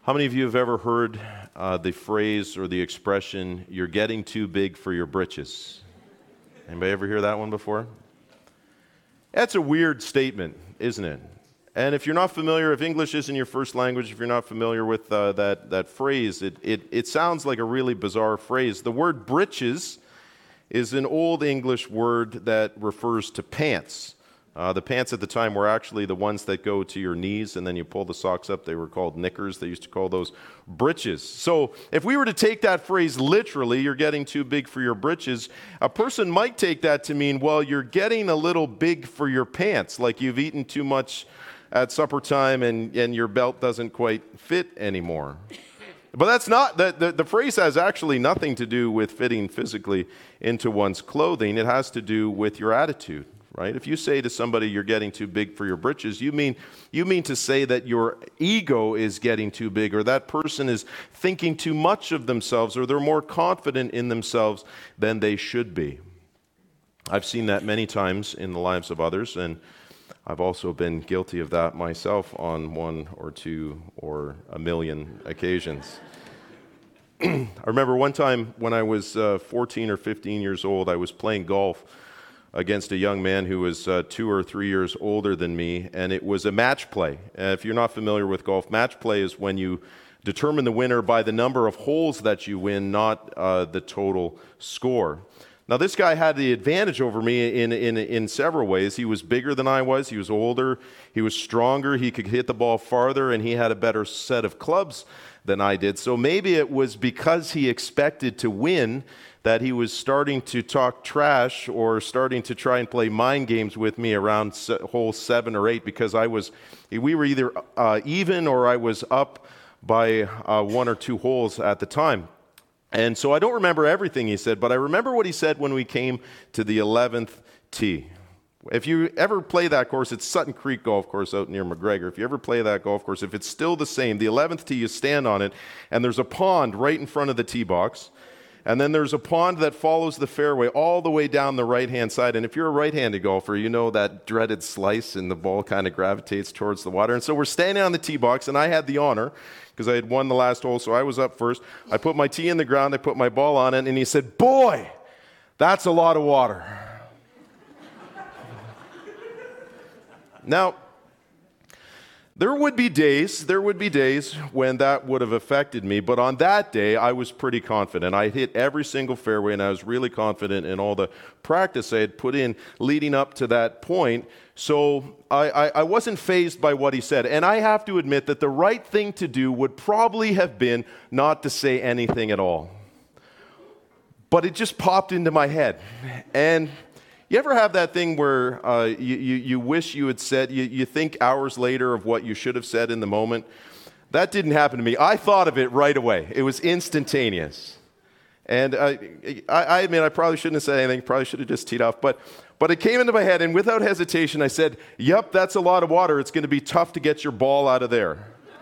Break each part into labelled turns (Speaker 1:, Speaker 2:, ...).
Speaker 1: How many of you have ever heard the phrase or the expression, "You're getting too big for your britches"? Anybody ever hear that one before? That's a weird statement, isn't it? And if you're not familiar, if English isn't your first language, if you're not familiar with that phrase, it sounds like a really bizarre phrase. The word britches is an old English word that refers to pants. The pants at the time were actually the ones that go to your knees, and then you pull the socks up. They were called knickers. They used to call those britches. So if we were to take that phrase literally, "you're getting too big for your britches," a person might take that to mean, well, you're getting a little big for your pants, like you've eaten too much at supper time and your belt doesn't quite fit anymore. But that's not, the phrase has actually nothing to do with fitting physically into one's clothing. It has to do with your attitude. Right? If you say to somebody, "You're getting too big for your britches," you mean to say that your ego is getting too big, or that person is thinking too much of themselves, or they're more confident in themselves than they should be. I've seen that many times in the lives of others, and I've also been guilty of that myself on one or two or a million occasions. I remember one time when I was 14 or 15 years old, I was playing golf against a young man who was 2 or 3 years older than me, and it was a match play. If you're not familiar with golf, match play is when you determine the winner by the number of holes that you win, not the total score. Now, this guy had the advantage over me in several ways. He was bigger than I was, he was older, he was stronger, he could hit the ball farther, and he had a better set of clubs than I did. So maybe it was because he expected to win that he was starting to talk trash or starting to try and play mind games with me around hole 7 or 8, because we were either even or I was up by 1 or 2 holes at the time. And so I don't remember everything he said, but I remember what he said when we came to the 11th tee. If you ever play that course, it's Sutton Creek Golf Course out near McGregor. If you ever play that golf course, if it's still the same, the 11th tee, you stand on it, and there's a pond right in front of the tee box. And then there's a pond that follows the fairway all the way down the right-hand side. And if you're a right-handed golfer, you know that dreaded slice and the ball kind of gravitates towards the water. And so we're standing on the tee box, and I had the honor because I had won the last hole, so I was up first. I put my tee in the ground, I put my ball on it, and he said, "Boy, that's a lot of water." Now, there would be days when that would have affected me, but on that day, I was pretty confident. I hit every single fairway, and I was really confident in all the practice I had put in leading up to that point. So I wasn't fazed by what he said. And I have to admit that the right thing to do would probably have been not to say anything at all. But it just popped into my head. And you ever have that thing where you wish you had said, you think hours later of what you should have said in the moment? That didn't happen to me. I thought of it right away. It was instantaneous. And I admit I probably shouldn't have said anything, probably should have just teed off. But it came into my head, and without hesitation, I said, "Yep, that's a lot of water. It's going to be tough to get your ball out of there."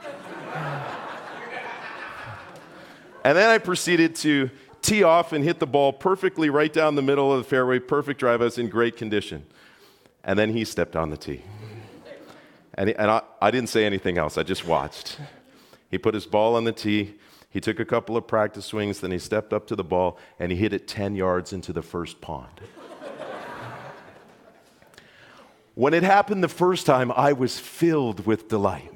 Speaker 1: And then I proceeded to tee off and hit the ball perfectly right down the middle of the fairway, perfect drive. I was in great condition. And then he stepped on the tee. And I didn't say anything else. I just watched. He put his ball on the tee. He took a couple of practice swings. Then he stepped up to the ball, and he hit it 10 yards into the first pond. When it happened the first time, I was filled with delight.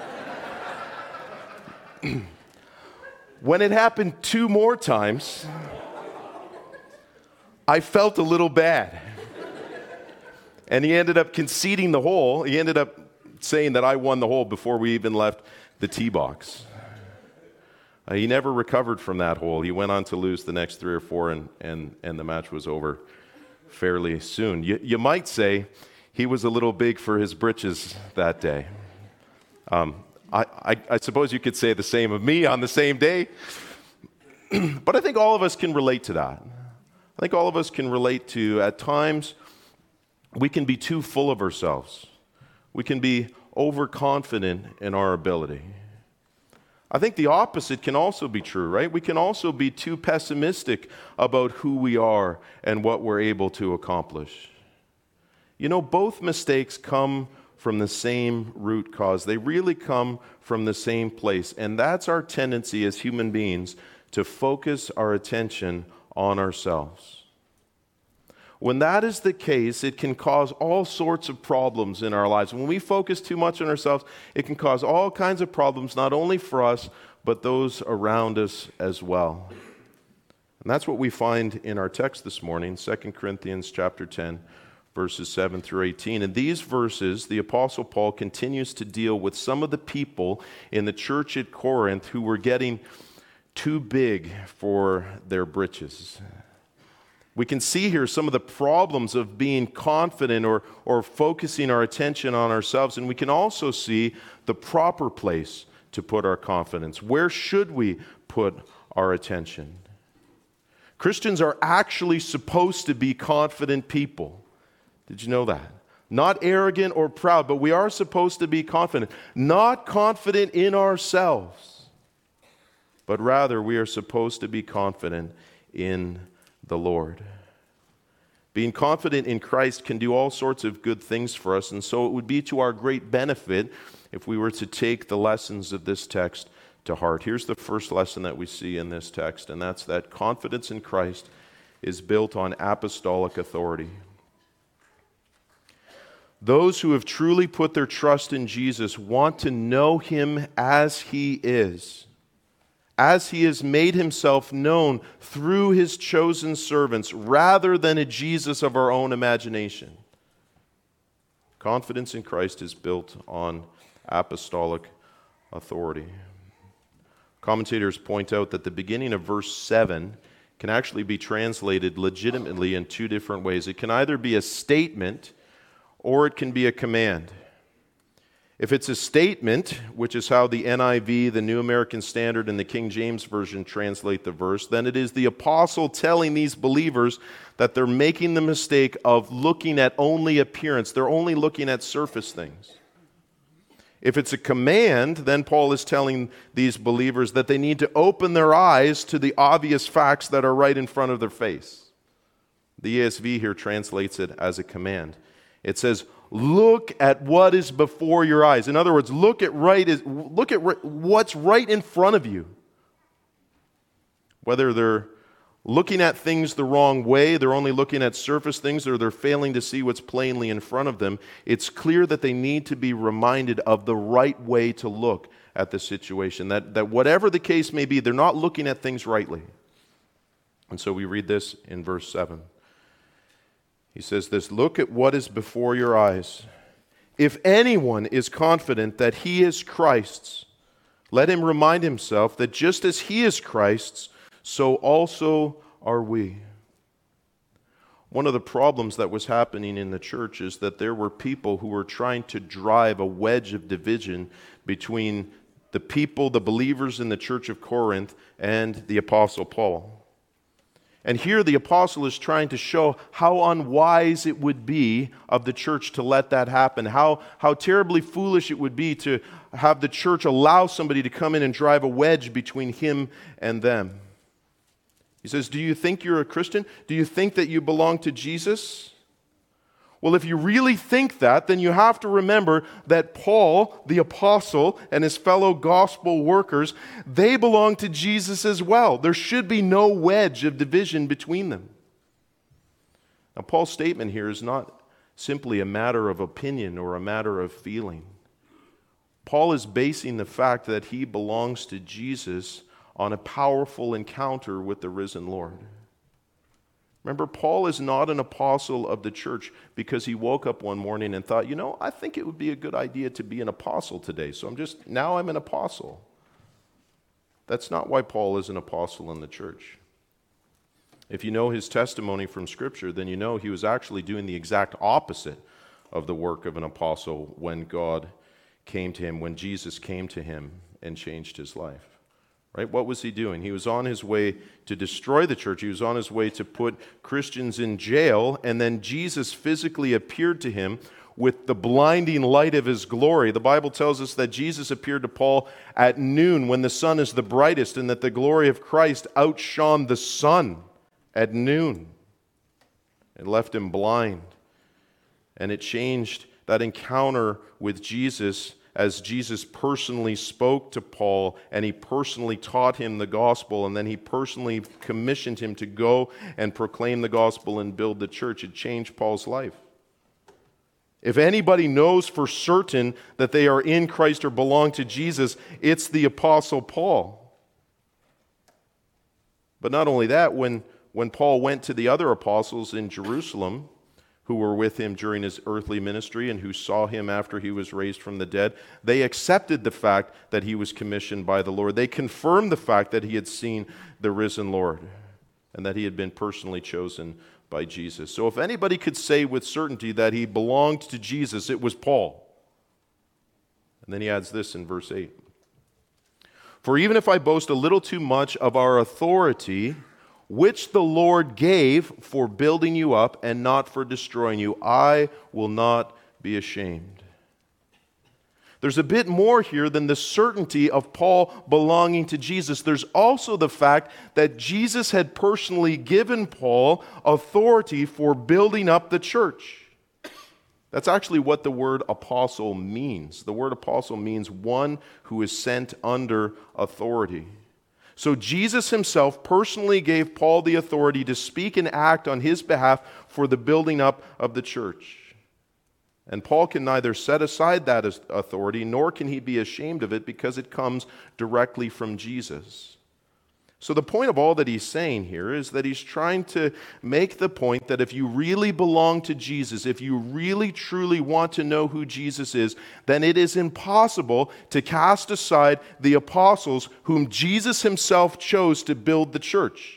Speaker 1: When it happened 2 more times, I felt a little bad. And he ended up conceding the hole. He ended up saying that I won the hole before we even left the tee box. He never recovered from that hole. He went on to lose the next 3 or 4, and the match was over fairly soon. You might say he was a little big for his britches that day. I suppose you could say the same of me on the same day. But I think all of us can relate to that. I think all of us can relate to, at times, we can be too full of ourselves. We can be overconfident in our ability. I think the opposite can also be true, right? We can also be too pessimistic about who we are and what we're able to accomplish. You know, both mistakes come from the same root cause. They really come from the same place. And that's our tendency as human beings, to focus our attention on ourselves. When that is the case, it can cause all sorts of problems in our lives. When we focus too much on ourselves, it can cause all kinds of problems, not only for us, but those around us as well. And that's what we find in our text this morning, 2 Corinthians chapter 10, verses 7 through 18. In these verses, the Apostle Paul continues to deal with some of the people in the church at Corinth who were getting too big for their britches. We can see here some of the problems of being confident or focusing our attention on ourselves, and we can also see the proper place to put our confidence. Where should we put our attention? Christians are actually supposed to be confident people. Did you know that? Not arrogant or proud, but we are supposed to be confident. Not confident in ourselves, but rather we are supposed to be confident in the Lord. Being confident in Christ can do all sorts of good things for us, and so it would be to our great benefit if we were to take the lessons of this text to heart. Here's the first lesson that we see in this text, and that's that confidence in Christ is built on apostolic authority. Those who have truly put their trust in Jesus want to know Him as He is, as He has made Himself known through His chosen servants, rather than a Jesus of our own imagination. Confidence in Christ is built on apostolic authority. Commentators point out that the beginning of verse 7 can actually be translated legitimately in two different ways. It can either be a statement or it can be a command. If it's a statement, which is how the NIV, the New American Standard, and the King James Version translate the verse, then it is the apostle telling these believers that they're making the mistake of looking at only appearance. They're only looking at surface things. If it's a command, then Paul is telling these believers that they need to open their eyes to the obvious facts that are right in front of their face. The ESV here translates it as a command. It says, look at what is before your eyes. In other words, look at what's right in front of you. Whether they're looking at things the wrong way, they're only looking at surface things, or they're failing to see what's plainly in front of them, it's clear that they need to be reminded of the right way to look at the situation. That whatever the case may be, they're not looking at things rightly. And so we read this in verse 7. He says this, look at what is before your eyes. If anyone is confident that he is Christ's, let him remind himself that just as he is Christ's, so also are we. One of the problems that was happening in the church is that there were people who were trying to drive a wedge of division between the people, the believers in the church of Corinth, and the Apostle Paul. And here the apostle is trying to show how unwise it would be of the church to let that happen, how terribly foolish it would be to have the church allow somebody to come in and drive a wedge between him and them. He says, do you think you're a Christian? Do you think that you belong to Jesus? Well, if you really think that, then you have to remember that Paul, the apostle, and his fellow gospel workers, they belong to Jesus as well. There should be no wedge of division between them. Now, Paul's statement here is not simply a matter of opinion or a matter of feeling. Paul is basing the fact that he belongs to Jesus on a powerful encounter with the risen Lord. Remember, Paul is not an apostle of the church because he woke up one morning and thought, I think it would be a good idea to be an apostle today, so I'm an apostle. That's not why Paul is an apostle in the church. If you know his testimony from Scripture, then you know he was actually doing the exact opposite of the work of an apostle when God came to him, when Jesus came to him and changed his life. Right? What was he doing? He was on his way to destroy the church. He was on his way to put Christians in jail, and then Jesus physically appeared to him with the blinding light of his glory. The Bible tells us that Jesus appeared to Paul at noon when the sun is the brightest, and that the glory of Christ outshone the sun at noon. It left him blind, and it changed that encounter with Jesus, as Jesus personally spoke to Paul and he personally taught him the gospel, and then he personally commissioned him to go and proclaim the gospel and build the church. It changed Paul's life. If anybody knows for certain that they are in Christ or belong to Jesus, it's the Apostle Paul. But not only that, when Paul went to the other apostles in Jerusalem, who were with him during his earthly ministry and who saw him after he was raised from the dead, they accepted the fact that he was commissioned by the Lord. They confirmed the fact that he had seen the risen Lord and that he had been personally chosen by Jesus. So if anybody could say with certainty that he belonged to Jesus, it was Paul. And then he adds this in verse 8. For even if I boast a little too much of our authority, which the Lord gave for building you up and not for destroying you, I will not be ashamed. There's a bit more here than the certainty of Paul belonging to Jesus. There's also the fact that Jesus had personally given Paul authority for building up the church. That's actually what the word apostle means. The word apostle means one who is sent under authority. So Jesus himself personally gave Paul the authority to speak and act on his behalf for the building up of the church. And Paul can neither set aside that authority, nor can he be ashamed of it, because it comes directly from Jesus. So the point of all that he's saying here is that he's trying to make the point that if you really belong to Jesus, if you really truly want to know who Jesus is, then it is impossible to cast aside the apostles whom Jesus himself chose to build the church.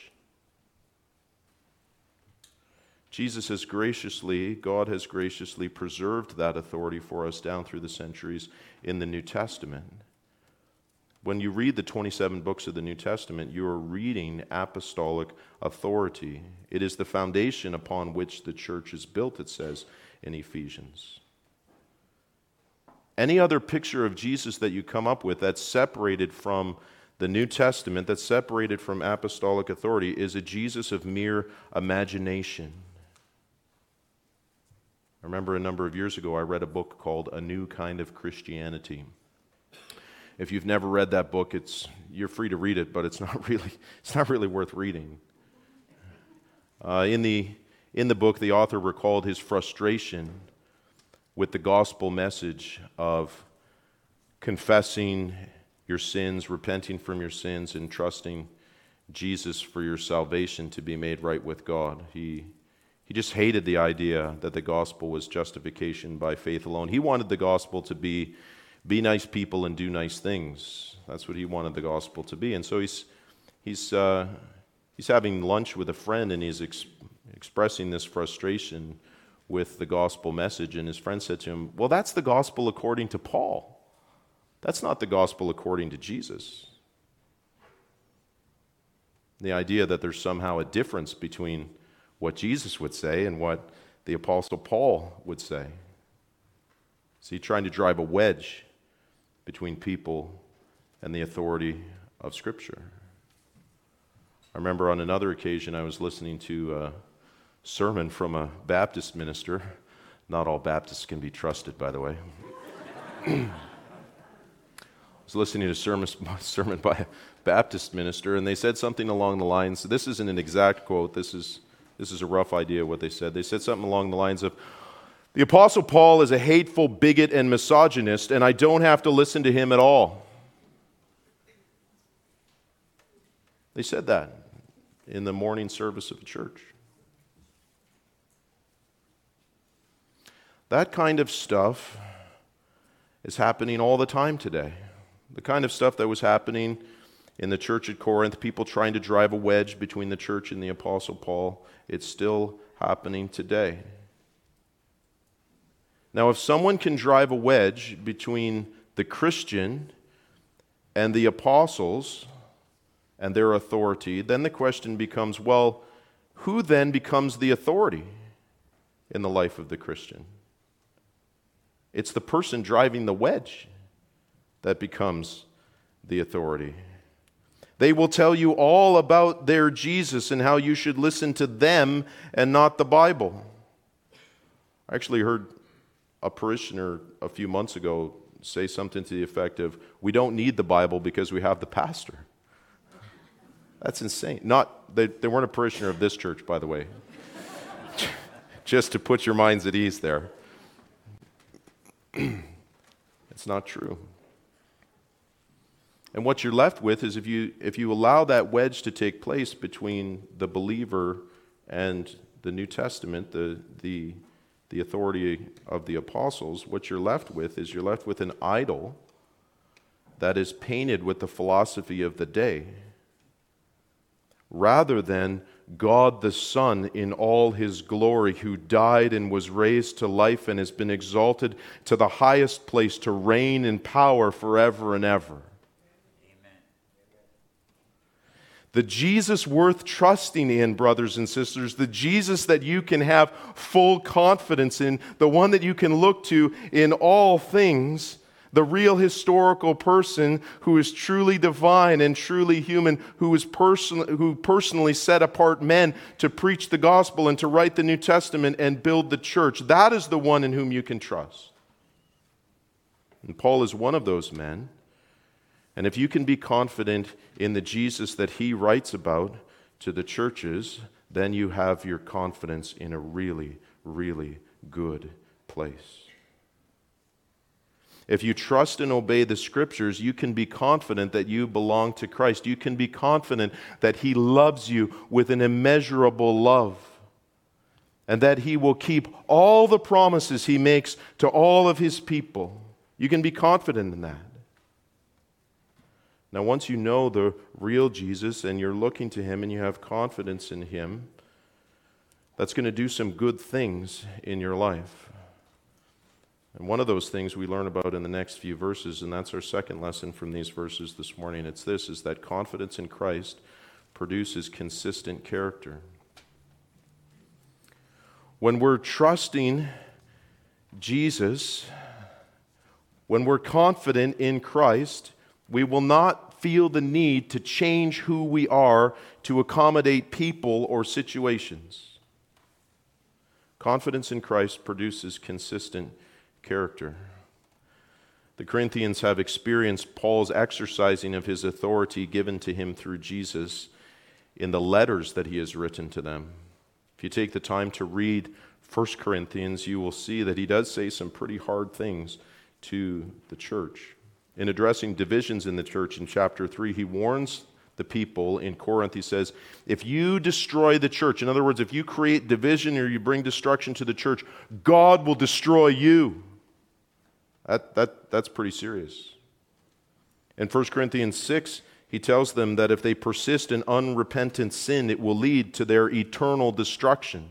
Speaker 1: God has graciously preserved that authority for us down through the centuries in the New Testament. When you read the 27 books of the New Testament, you are reading apostolic authority. It is the foundation upon which the church is built, it says in Ephesians. Any other picture of Jesus that you come up with that's separated from the New Testament, that's separated from apostolic authority, is a Jesus of mere imagination. I remember a number of years ago I read a book called A New Kind of Christianity. If you've never read that book, you're free to read it, but it's not really worth reading. In the book, the author recalled his frustration with the gospel message of confessing your sins, repenting from your sins, and trusting Jesus for your salvation to be made right with God. He just hated the idea that the gospel was justification by faith alone. He wanted the gospel to be nice people and do nice things. That's what he wanted the gospel to be. And so he's having lunch with a friend, and he's expressing this frustration with the gospel message. And his friend said to him, "Well, that's the gospel according to Paul. That's not the gospel according to Jesus." The idea that there's somehow a difference between what Jesus would say and what the Apostle Paul would say. So he's trying to drive a wedge between people and the authority of Scripture. I remember on another occasion I was listening to a sermon from a Baptist minister. Not all Baptists can be trusted, by the way. I was listening to a sermon by a Baptist minister, and they said something along the lines, this isn't an exact quote, this is a rough idea of what they said. They said something along the lines of, "The Apostle Paul is a hateful bigot and misogynist, and I don't have to listen to him at all." They said that in the morning service of a church. That kind of stuff is happening all the time today. The kind of stuff that was happening in the church at Corinth, people trying to drive a wedge between the church and the Apostle Paul, it's still happening today. Now, if someone can drive a wedge between the Christian and the apostles and their authority, then the question becomes, well, who then becomes the authority in the life of the Christian? It's the person driving the wedge that becomes the authority. They will tell you all about their Jesus and how you should listen to them and not the Bible. I actually heard a parishioner a few months ago say something to the effect of, "We don't need the Bible because we have the pastor." That's insane. They weren't a parishioner of this church, by the way. Just to put your minds at ease there. It's not true. And what you're left with is if you allow that wedge to take place between the believer and the New Testament, the authority of the apostles, what you're left with is you're left with an idol that is painted with the philosophy of the day, rather than God the Son in all his glory, who died and was raised to life and has been exalted to the highest place to reign in power forever and ever. The Jesus worth trusting in, brothers and sisters, the Jesus that you can have full confidence in, the one that you can look to in all things, the real historical person who is truly divine and truly human, who personally set apart men to preach the gospel and to write the New Testament and build the church. That is the one in whom you can trust. And Paul is one of those men. And if you can be confident in the Jesus that he writes about to the churches, then you have your confidence in a really, really good place. If you trust and obey the Scriptures, you can be confident that you belong to Christ. You can be confident that he loves you with an immeasurable love, and that he will keep all the promises he makes to all of his people. You can be confident in that. Now, once you know the real Jesus and you're looking to him and you have confidence in him, that's going to do some good things in your life. And one of those things we learn about in the next few verses, and that's our second lesson from these verses this morning. It's this, is that confidence in Christ produces consistent character. When we're trusting Jesus, when we're confident in Christ, we will not feel the need to change who we are to accommodate people or situations. Confidence in Christ produces consistent character. The Corinthians have experienced Paul's exercising of his authority given to him through Jesus in the letters that he has written to them. If you take the time to read 1 Corinthians, you will see that he does say some pretty hard things to the church. In addressing divisions in the church in chapter 3, he warns the people in Corinth. He says, if you destroy the church, in other words, if you create division or you bring destruction to the church, God will destroy you. That's pretty serious. In 1 Corinthians 6, he tells them that if they persist in unrepentant sin, it will lead to their eternal destruction.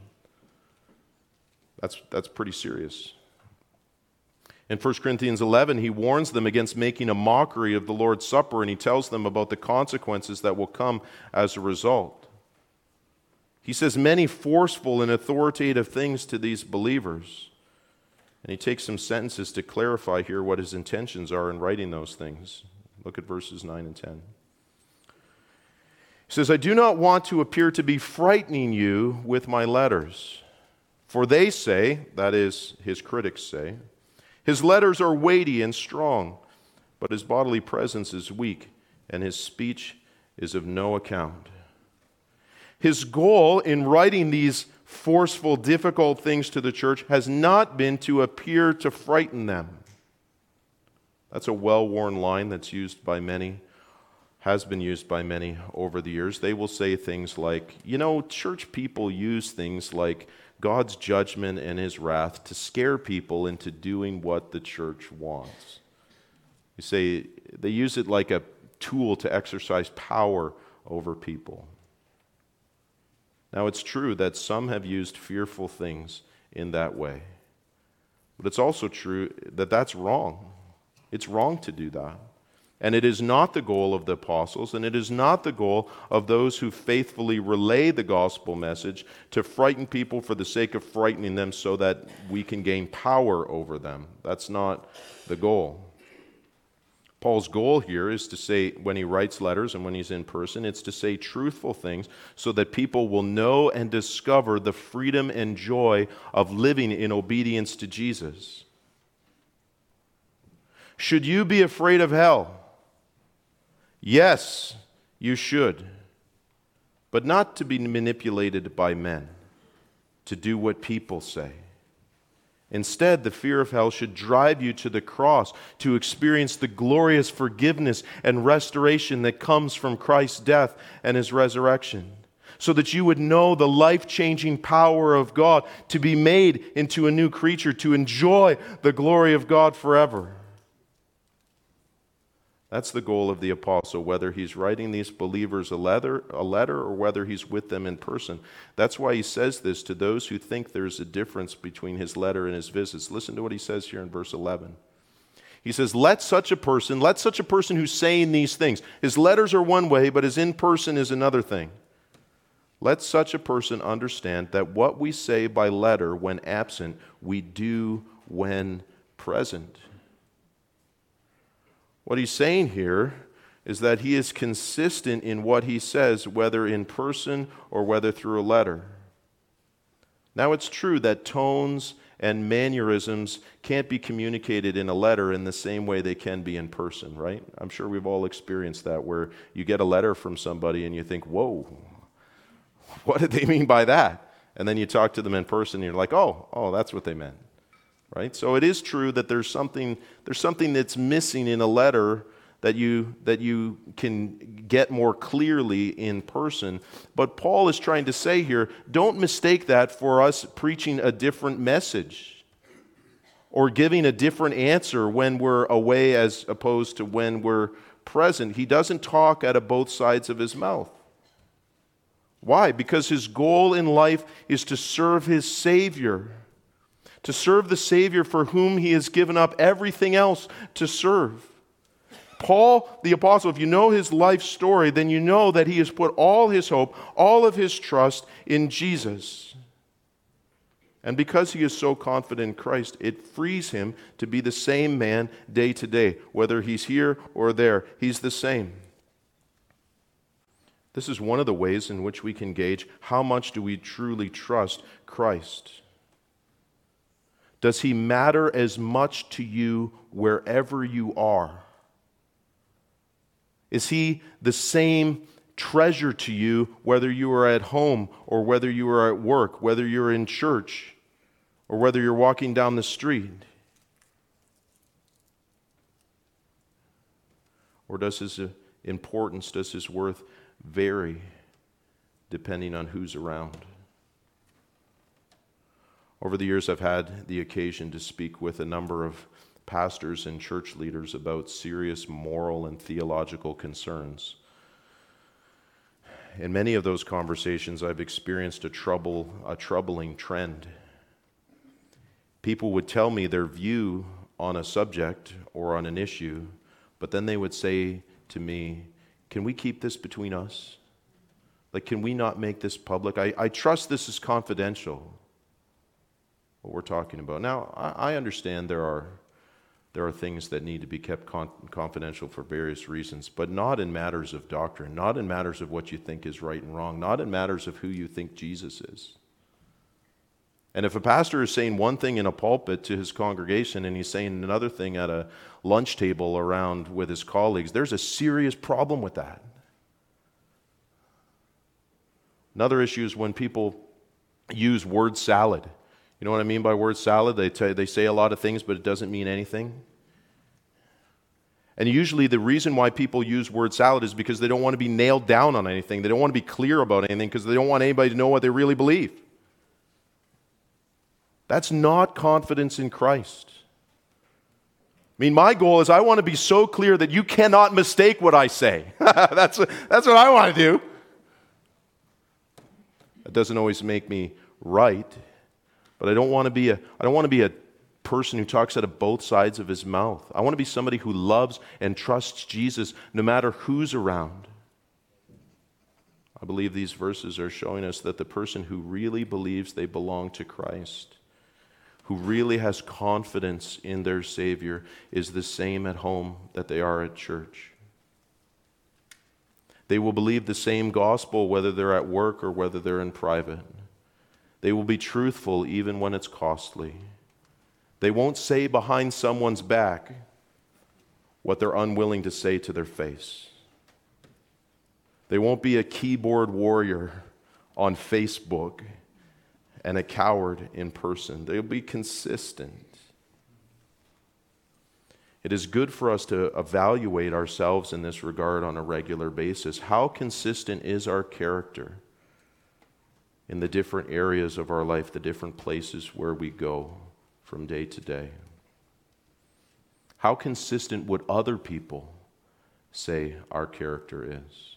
Speaker 1: That's pretty serious. In 1 Corinthians 11, he warns them against making a mockery of the Lord's Supper, and he tells them about the consequences that will come as a result. He says many forceful and authoritative things to these believers, and he takes some sentences to clarify here what his intentions are in writing those things. Look at verses 9 and 10. He says, I do not want to appear to be frightening you with my letters, for they say, that is, his critics say, his letters are weighty and strong, but his bodily presence is weak, and his speech is of no account. His goal in writing these forceful, difficult things to the church has not been to appear to frighten them. That's a well-worn line that's used by many, has been used by many over the years. They will say things like, church people use things like God's judgment and his wrath to scare people into doing what the church wants. You say they use it like a tool to exercise power over people. Now, it's true that some have used fearful things in that way. But it's also true that that's wrong. It's wrong to do that. And it is not the goal of the apostles, and it is not the goal of those who faithfully relay the gospel message to frighten people for the sake of frightening them so that we can gain power over them. That's not the goal. Paul's goal here is to say, when he writes letters and when he's in person, it's to say truthful things so that people will know and discover the freedom and joy of living in obedience to Jesus. Should you be afraid of hell? Yes, you should. But not to be manipulated by men, to do what people say. Instead, the fear of hell should drive you to the cross to experience the glorious forgiveness and restoration that comes from Christ's death and His resurrection, so that you would know the life-changing power of God to be made into a new creature, to enjoy the glory of God forever. That's the goal of the apostle, whether he's writing these believers a letter or whether he's with them in person. That's why he says this to those who think there's a difference between his letter and his visits. Listen to what he says here in verse 11. He says, let such a person who's saying these things, his letters are one way, but his in person is another thing. Let such a person understand that what we say by letter when absent, we do when present. What he's saying here is that he is consistent in what he says, whether in person or whether through a letter. Now, it's true that tones and mannerisms can't be communicated in a letter in the same way they can be in person, right? I'm sure we've all experienced that, where you get a letter from somebody and you think, whoa, what did they mean by that? And then you talk to them in person and you're like, oh, that's what they meant. Right? So it is true that there's something that's missing in a letter that you can get more clearly in person. But Paul is trying to say here, don't mistake that for us preaching a different message or giving a different answer when we're away as opposed to when we're present. He doesn't talk out of both sides of his mouth. Why? Because his goal in life is to serve his Savior. To serve the Savior for whom he has given up everything else to serve. Paul, the apostle, if you know his life story, then you know that he has put all his hope, all of his trust in Jesus. And because he is so confident in Christ, it frees him to be the same man day to day. Whether he's here or there, he's the same. This is one of the ways in which we can gauge how much do we truly trust Christ. Does he matter as much to you wherever you are? Is he the same treasure to you whether you are at home or whether you are at work, whether you're in church or whether you're walking down the street? Or does his importance, does his worth vary depending on who's around? Over the years, I've had the occasion to speak with a number of pastors and church leaders about serious moral and theological concerns. In many of those conversations, I've experienced a troubling trend. People would tell me their view on a subject or on an issue, but then they would say to me, can we keep this between us? Like, can we not make this public? I trust this is confidential, what we're talking about. Now, I understand there are things that need to be kept confidential for various reasons, but not in matters of doctrine, not in matters of what you think is right and wrong, not in matters of who you think Jesus is. And if a pastor is saying one thing in a pulpit to his congregation and he's saying another thing at a lunch table around with his colleagues, there's a serious problem with that. Another issue is when people use word salad. You know what I mean by word salad? They say a lot of things, but it doesn't mean anything. And usually the reason why people use word salad is because they don't want to be nailed down on anything. They don't want to be clear about anything because they don't want anybody to know what they really believe. That's not confidence in Christ. I mean, my goal is I want to be so clear that you cannot mistake what I say. That's what I want to do. That doesn't always make me right. But I don't want to be a person who talks out of both sides of his mouth. I want to be somebody who loves and trusts Jesus no matter who's around. I believe these verses are showing us that the person who really believes they belong to Christ, who really has confidence in their Savior, is the same at home that they are at church. They will believe the same gospel whether they're at work or whether they're in private. They will be truthful even when it's costly. They won't say behind someone's back what they're unwilling to say to their face. They won't be a keyboard warrior on Facebook and a coward in person. They'll be consistent. It is good for us to evaluate ourselves in this regard on a regular basis. How consistent is our character in the different areas of our life, the different places where we go from day to day? How consistent would other people say our character is?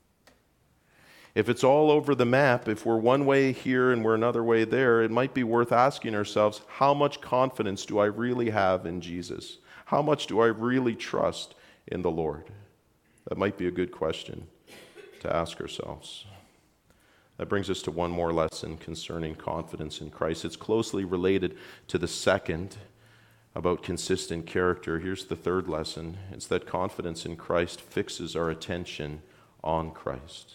Speaker 1: If it's all over the map, if we're one way here and we're another way there, it might be worth asking ourselves, how much confidence do I really have in Jesus? How much do I really trust in the Lord? That might be a good question to ask ourselves. That brings us to one more lesson concerning confidence in Christ. It's closely related to the second about consistent character. Here's the third lesson. It's that confidence in Christ fixes our attention on Christ.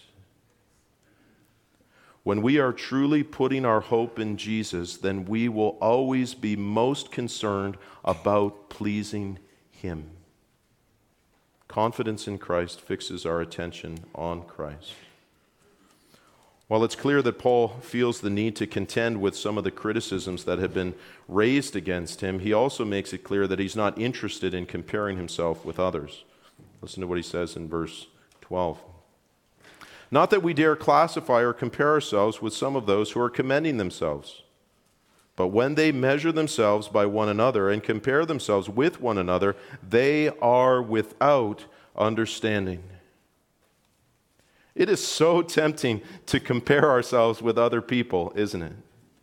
Speaker 1: When we are truly putting our hope in Jesus, then we will always be most concerned about pleasing Him. Confidence in Christ fixes our attention on Christ. While it's clear that Paul feels the need to contend with some of the criticisms that have been raised against him, he also makes it clear that he's not interested in comparing himself with others. Listen to what he says in verse 12. Not that we dare classify or compare ourselves with some of those who are commending themselves, but when they measure themselves by one another and compare themselves with one another, they are without understanding. It is so tempting to compare ourselves with other people, isn't it?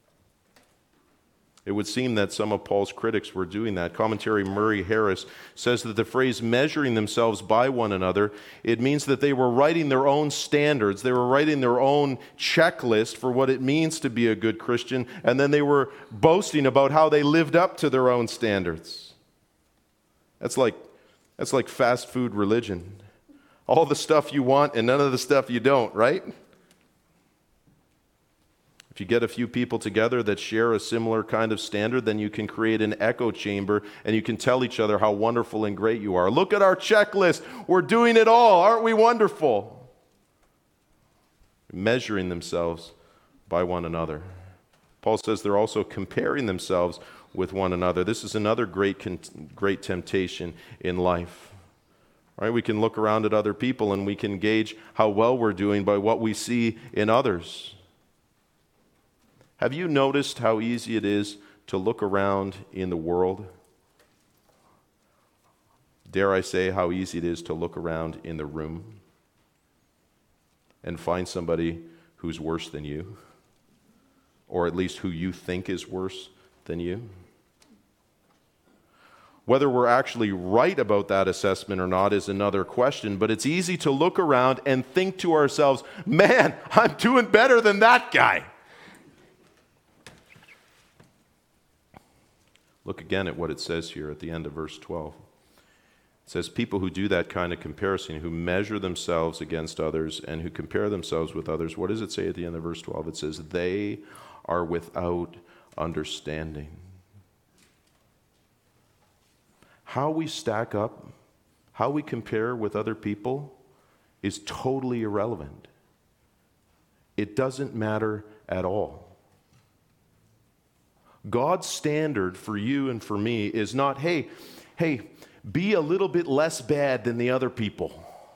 Speaker 1: It would seem that some of Paul's critics were doing that. Commentary Murray Harris says that the phrase measuring themselves by one another, it means that they were writing their own standards. They were writing their own checklist for what it means to be a good Christian, and then they were boasting about how they lived up to their own standards. That's like fast food religion. All the stuff you want and none of the stuff you don't, right? If you get a few people together that share a similar kind of standard, then you can create an echo chamber and you can tell each other how wonderful and great you are. Look at our checklist. We're doing it all. Aren't we wonderful? Measuring themselves by one another. Paul says they're also comparing themselves with one another. This is another great temptation in life. Right? We can look around at other people and we can gauge how well we're doing by what we see in others. Have you noticed how easy it is to look around in the world? Dare I say how easy it is to look around in the room and find somebody who's worse than you, or at least who you think is worse than you? Whether we're actually right about that assessment or not is another question, but it's easy to look around and think to ourselves, man, I'm doing better than that guy. Look again at what it says here at the end of verse 12. It says, people who do that kind of comparison, who measure themselves against others and who compare themselves with others, what does it say at the end of verse 12? It says, they are without understanding. How we stack up, how we compare with other people is totally irrelevant. It doesn't matter at all. God's standard for you and for me is not, hey, be a little bit less bad than the other people.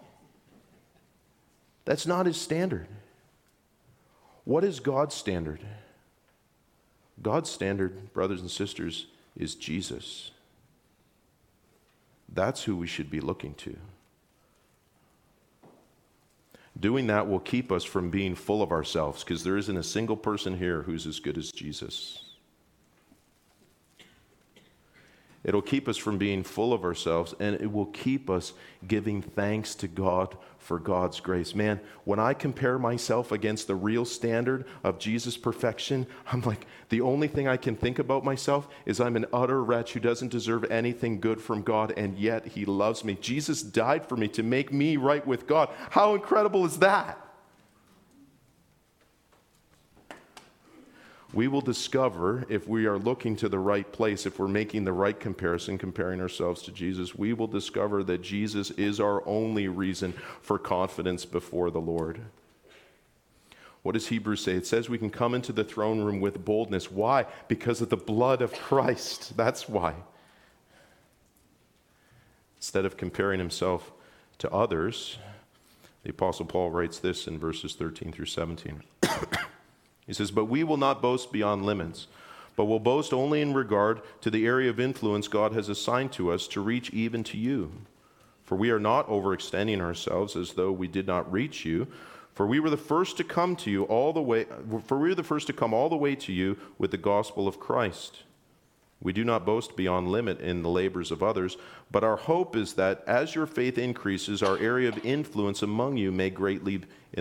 Speaker 1: That's not His standard. What is God's standard? God's standard, brothers and sisters, is Jesus. That's who we should be looking to. Doing that will keep us from being full of ourselves, because there isn't a single person here who's as good as Jesus. It'll keep us from being full of ourselves, and it will keep us giving thanks to God for God's grace. Man, when I compare myself against the real standard of Jesus' perfection, I'm like, the only thing I can think about myself is I'm an utter wretch who doesn't deserve anything good from God, and yet He loves me. Jesus died for me to make me right with God. How incredible is that? we will discover, if we are looking to the right place, if we're making the right comparison, comparing ourselves to Jesus, we will discover that Jesus is our only reason for confidence before the Lord. What does Hebrews say? It says we can come into the throne room with boldness. Why? Because of the blood of Christ. That's why. Instead of comparing himself to others, the Apostle Paul writes this in verses 13 through 17. He says, "But we will not boast beyond limits, but will boast only in regard to the area of influence God has assigned to us to reach even to you. For we are not overextending ourselves as though we did not reach you, for we were the first to come to you all the way, to you with the gospel of Christ. We do not boast beyond limit in the labors of others, but our hope is that as your faith increases, our area of influence among you may be greatly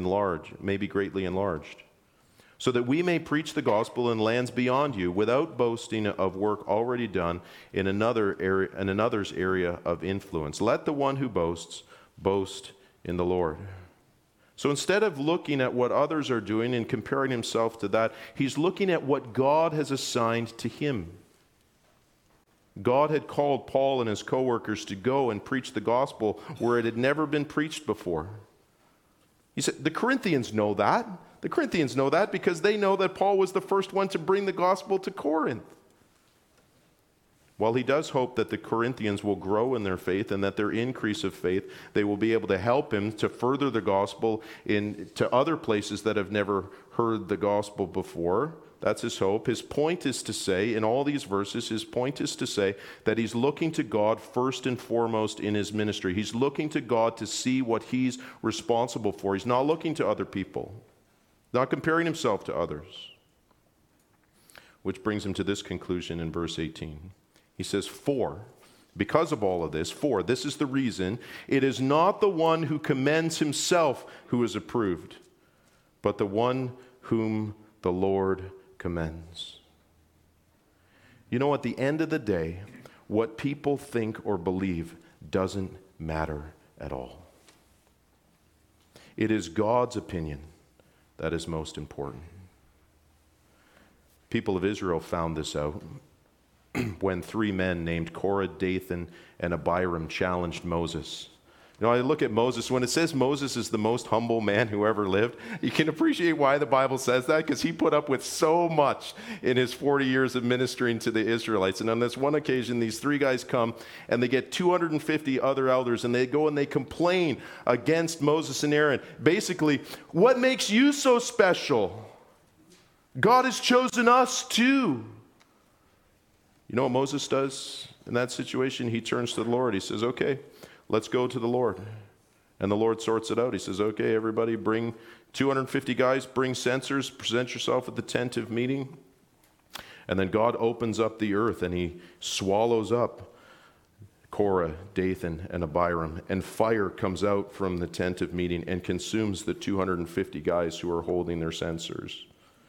Speaker 1: enlarged, so that we may preach the gospel in lands beyond you without boasting of work already done in another's area of influence. Let the one who boasts boast in the Lord." So instead of looking at what others are doing and comparing himself to that, he's looking at what God has assigned to him. God had called Paul and his co-workers to go and preach the gospel where it had never been preached before. He said, the Corinthians know that. The Corinthians know that because they know that Paul was the first one to bring the gospel to Corinth. While he does hope that the Corinthians will grow in their faith and that their increase of faith, they will be able to help him to further the gospel to other places that have never heard the gospel before. That's his hope. His point is to say, in all these verses, his point is to say that he's looking to God first and foremost in his ministry. He's looking to God to see what he's responsible for. He's not looking to other people, not comparing himself to others. Which brings him to this conclusion in verse 18. He says, because of all of this, this is the reason, it is not the one who commends himself who is approved, but the one whom the Lord commends. You know, at the end of the day, what people think or believe doesn't matter at all. It is God's opinion that is most important. People of Israel found this out when 3 men named Korah, Dathan, and Abiram challenged Moses. You know, I look at Moses, when it says Moses is the most humble man who ever lived, you can appreciate why the Bible says that, because he put up with so much in his 40 years of ministering to the Israelites. And on this one occasion, these 3 guys come and they get 250 other elders and they go and they complain against Moses and Aaron. Basically, what makes you so special? God has chosen us too. You know what Moses does in that situation? He turns to the Lord. He says, okay, let's go to the Lord. And the Lord sorts it out. He says, okay, everybody bring 250 guys, bring censers, present yourself at the tent of meeting. And then God opens up the earth and he swallows up Korah, Dathan, and Abiram. And fire comes out from the tent of meeting and consumes the 250 guys who are holding their censers.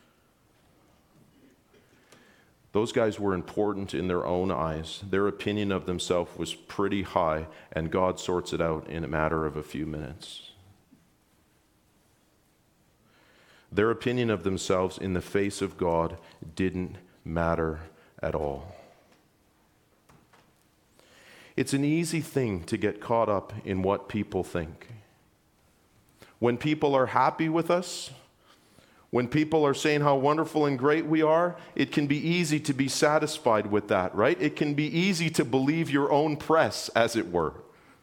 Speaker 1: Those guys were important in their own eyes. Their opinion of themselves was pretty high, and God sorts it out in a matter of a few minutes. Their opinion of themselves in the face of God didn't matter at all. It's an easy thing to get caught up in what people think. When people are happy with us, when people are saying how wonderful and great we are, it can be easy to be satisfied with that, right? It can be easy to believe your own press, as it were.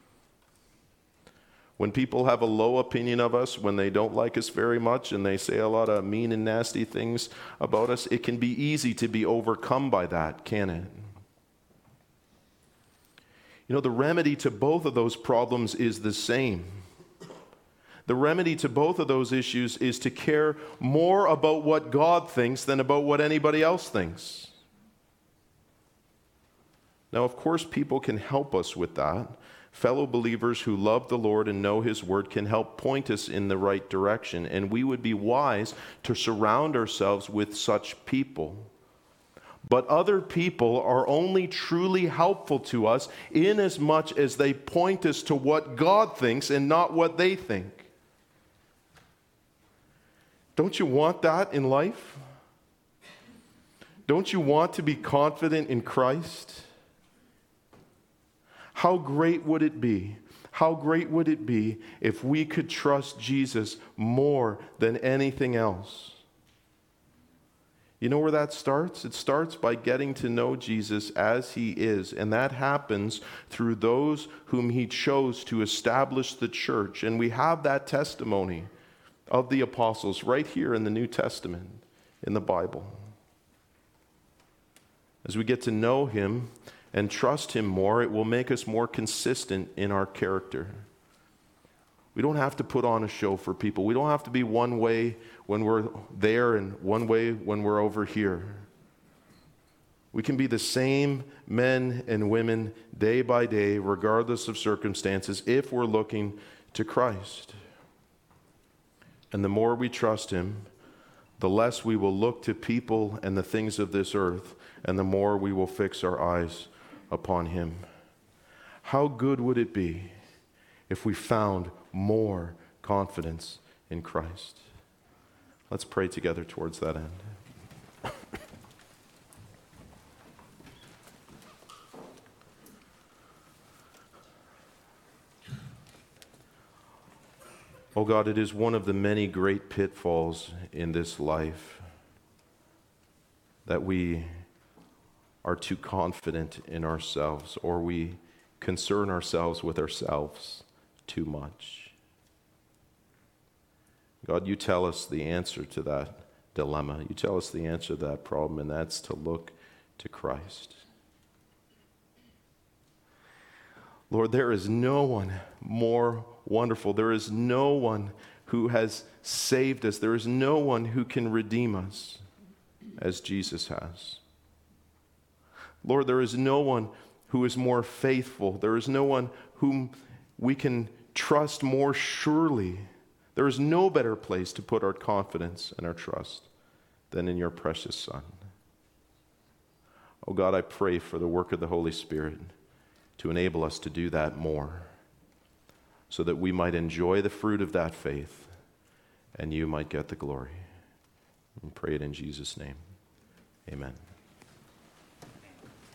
Speaker 1: When people have a low opinion of us, when they don't like us very much and they say a lot of mean and nasty things about us, it can be easy to be overcome by that, can it? You know, the remedy to both of those problems is the same. The remedy to both of those issues is to care more about what God thinks than about what anybody else thinks. Now, of course, people can help us with that. Fellow believers who love the Lord and know His Word can help point us in the right direction, and we would be wise to surround ourselves with such people. But other people are only truly helpful to us inasmuch as they point us to what God thinks and not what they think. Don't you want that in life? Don't you want to be confident in Christ? How great would it be? How great would it be if we could trust Jesus more than anything else? You know where that starts? It starts by getting to know Jesus as he is, and that happens through those whom he chose to establish the church. And we have that testimony of the apostles right here in the New Testament, in the Bible. As we get to know him and trust him more, it will make us more consistent in our character. We don't have to put on a show for people. We don't have to be one way when we're there and one way when we're over here. We can be the same men and women day by day, regardless of circumstances, if we're looking to Christ. And the more we trust him, the less we will look to people and the things of this earth, and the more we will fix our eyes upon him. How good would it be if we found more confidence in Christ? Let's pray together towards that end. Oh God, it is one of the many great pitfalls in this life that we are too confident in ourselves, or we concern ourselves with ourselves too much. God, you tell us the answer to that dilemma. You tell us the answer to that problem, and that's to look to Christ. Lord, there is no one more wonderful. There is no one who has saved us. There is no one who can redeem us as Jesus has. Lord, there is no one who is more faithful. There is no one whom we can trust more surely. There is no better place to put our confidence and our trust than in your precious Son. Oh God, I pray for the work of the Holy Spirit to enable us to do that more, so that we might enjoy the fruit of that faith and you might get the glory. We pray it in Jesus' name. Amen.